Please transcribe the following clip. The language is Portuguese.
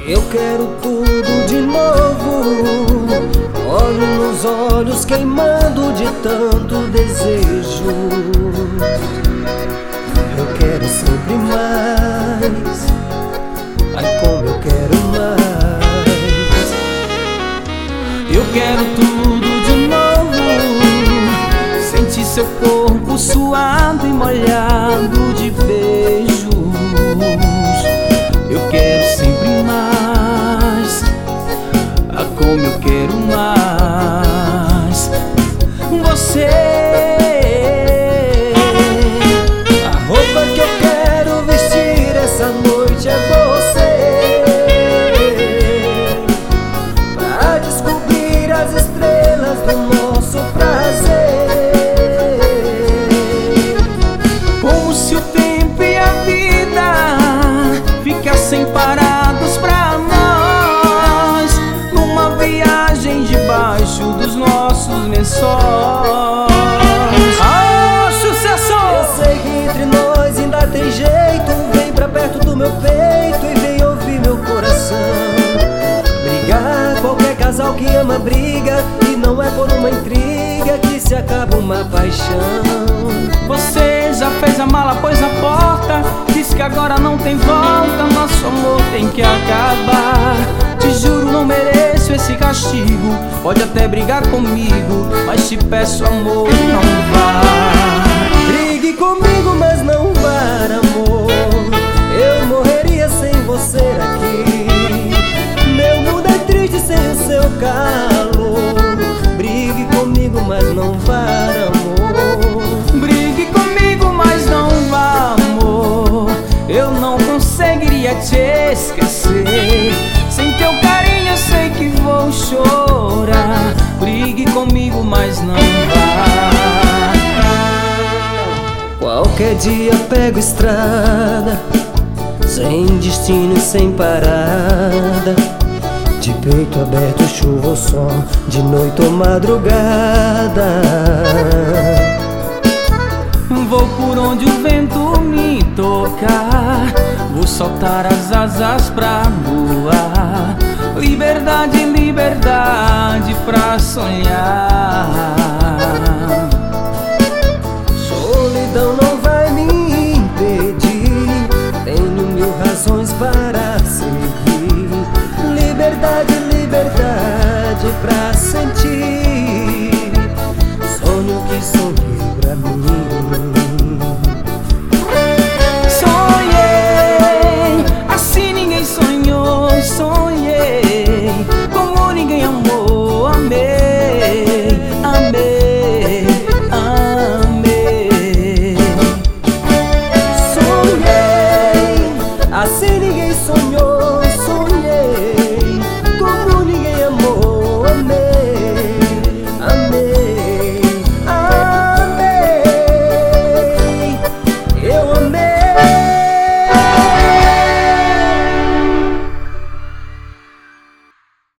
Eu quero tudo de novo. Olho nos olhos queimando de tanto desejo. Eu quero sempre mais. Ai, como eu quero mais. Eu quero tudo de novo. Sentir seu corpo suado e molhado de beijos. Eu quero sempre mais. Ah, como eu quero mais. Você, a roupa que eu quero vestir essa noite é você, pra descobrir as estrelas do nosso prazer. como se o tempo e a vida ficassem parados pra nós, numa viagem debaixo dos nossos lençóis. Ah, sucesso! Eu sei que entre nós ainda tem jeito. Vem pra perto do meu peito e vem ouvir meu coração. Brigar, qualquer casal que ama briga, e não é por uma intriga que se acaba uma paixão. Você já fez a mala, pôs na porta, diz que agora não tem volta. Nosso amor tem que acabar. Te juro, não mereço esse castigo. Pode até brigar comigo, mas te peço, amor, não vá. Brigue comigo, mas não vá, amor. Eu morreria sem você aqui. Meu mundo é triste sem o seu calor. Brigue comigo, mas não vá, amor. Brigue comigo, mas não vá, amor. Eu não conseguiria te esquecer. Sem teu carinho eu sei que vou chorar. Brigue comigo, mas não vá. Qualquer dia pego estrada, sem destino e sem parada. De peito aberto, chuva ou sol, de noite ou madrugada. Vou por onde o vento me tocar. Vou soltar as asas pra voar. Liberdade, liberdade pra sonhar. Solidão não vai me impedir. Tenho mil razões para seguir. Liberdade, liberdade pra sentir.